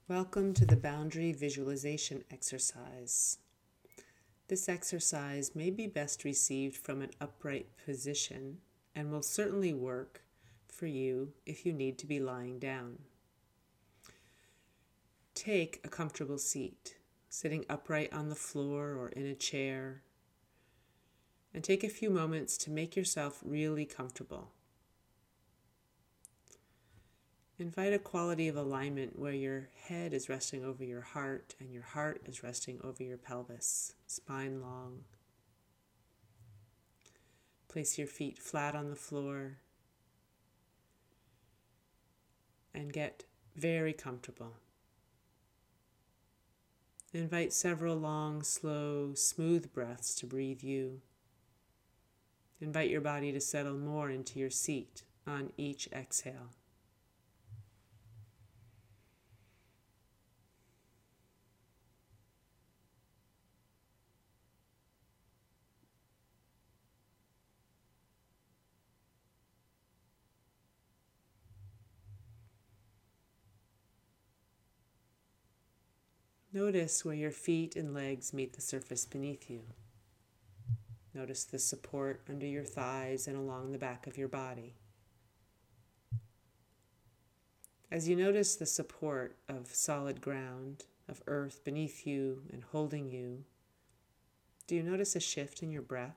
Welcome to the boundary visualization exercise. This exercise may be best received from an upright position and will certainly work for you if you need to be lying down. Take a comfortable seat, sitting upright on the floor or in a chair, and take a few moments to make yourself really comfortable. Invite a quality of alignment where your head is resting over your heart and your heart is resting over your pelvis, spine long. Place your feet flat on the floor and get very comfortable. Invite several long, slow, smooth breaths to breathe you. Invite your body to settle more into your seat on each exhale. Notice where your feet and legs meet the surface beneath you. Notice the support under your thighs and along the back of your body. As you notice the support of solid ground, of earth beneath you and holding you, do you notice a shift in your breath?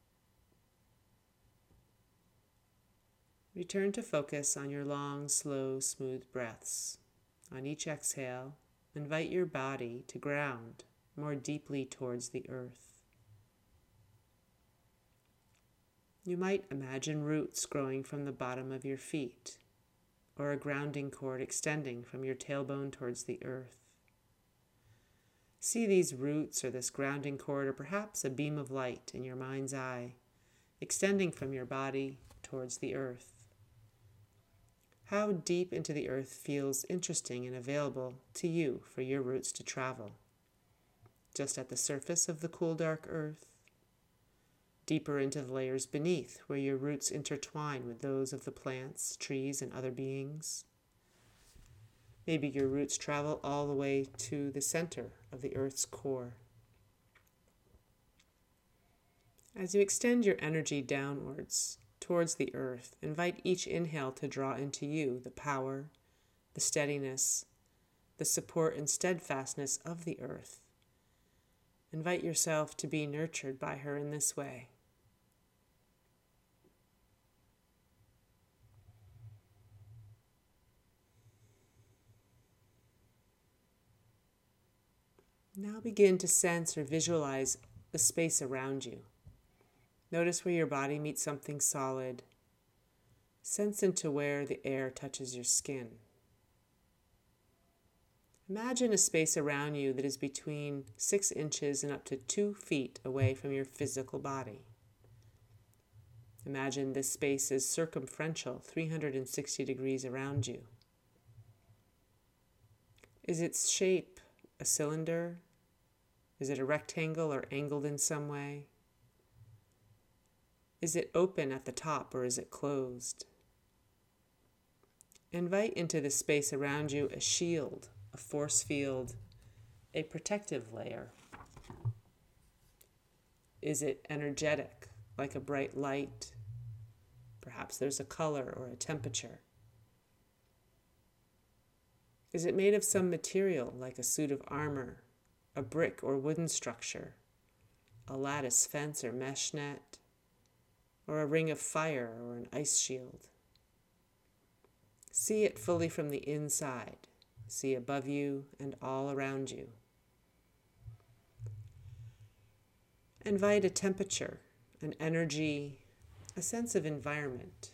Return to focus on your long, slow, smooth breaths. On each exhale, invite your body to ground more deeply towards the earth. You might imagine roots growing from the bottom of your feet, or a grounding cord extending from your tailbone towards the earth. See these roots or this grounding cord, or perhaps a beam of light in your mind's eye, extending from your body towards the earth. How deep into the earth feels interesting and available to you for your roots to travel? Just at the surface of the cool, dark earth? Deeper into the layers beneath, where your roots intertwine with those of the plants, trees, and other beings? Maybe your roots travel all the way to the center of the earth's core. As you extend your energy downwards, towards the earth, invite each inhale to draw into you the power, the steadiness, the support and steadfastness of the earth. Invite yourself to be nurtured by her in this way. Now begin to sense or visualize the space around you. Notice where your body meets something solid. Sense into where the air touches your skin. Imagine a space around you that is between 6 inches and up to 2 feet away from your physical body. Imagine this space is circumferential, 360 degrees around you. Is its shape a cylinder? Is it a rectangle or angled in some way? Is it open at the top or is it closed? Invite into the space around you a shield, a force field, a protective layer. Is it energetic, like a bright light? Perhaps there's a color or a temperature. Is it made of some material, like a suit of armor, a brick or wooden structure, a lattice fence or mesh net, or a ring of fire or an ice shield? See it fully from the inside. See above you and all around you. Invite a temperature, an energy, a sense of environment.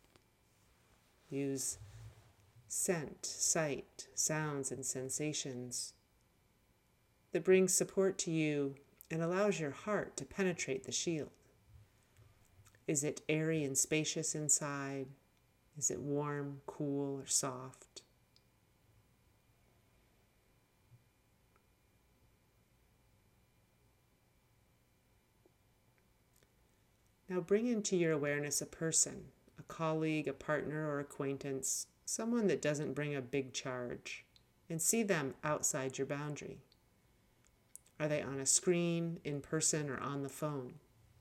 Use scent, sight, sounds, and sensations that brings support to you and allows your heart to penetrate the shield. Is it airy and spacious inside? Is it warm, cool, or soft? Now bring into your awareness a person, a colleague, a partner, or acquaintance, someone that doesn't bring a big charge. and see them outside your boundary. Are they on a screen, in person, or on the phone?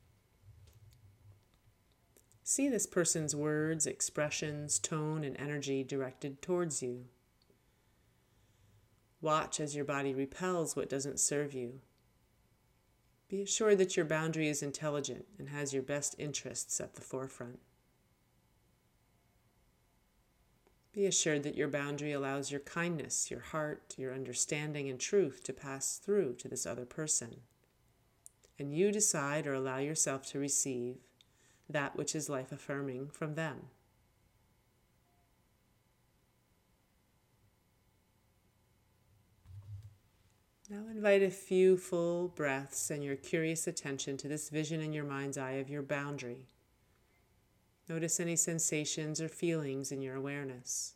See this person's words, expressions, tone, and energy directed towards you. Watch as your body repels what doesn't serve you. Be assured that your boundary is intelligent and has your best interests at the forefront. Be assured that your boundary allows your kindness, your heart, your understanding, and truth to pass through to this other person. And you decide or allow yourself to receive that which is life-affirming from them. Now invite a few full breaths and your curious attention to this vision in your mind's eye of your boundary. Notice any sensations or feelings in your awareness.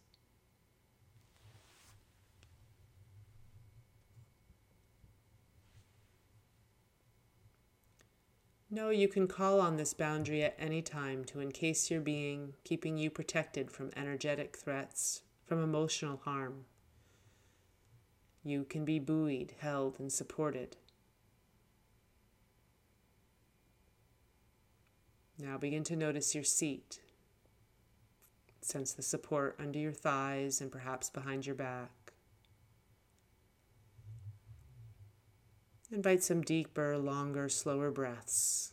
Know you can call on this boundary at any time to encase your being, keeping you protected from energetic threats, from emotional harm. You can be buoyed, held, and supported. Now begin to notice your seat. Sense the support under your thighs and perhaps behind your back. Invite some deeper, longer, slower breaths.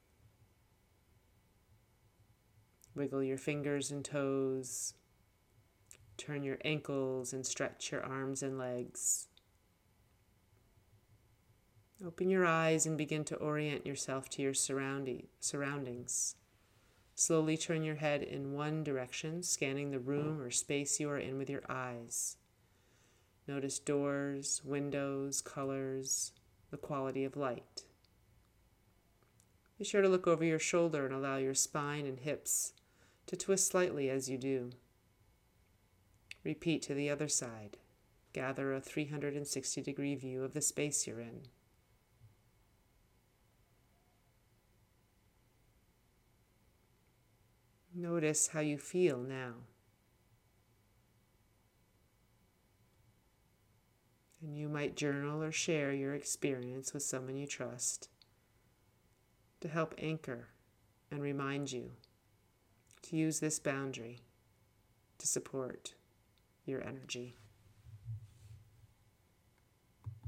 Wiggle your fingers and toes. Turn your ankles and stretch your arms and legs. Open your eyes and begin to orient yourself to your surroundings. Slowly turn your head in one direction, scanning the room or space you are in with your eyes. Notice doors, windows, colors, the quality of light. Be sure to look over your shoulder and allow your spine and hips to twist slightly as you do. Repeat to the other side. Gather a 360-degree view of the space you're in. Notice how you feel now. And you might journal or share your experience with someone you trust to help anchor and remind you to use this boundary to support your energy.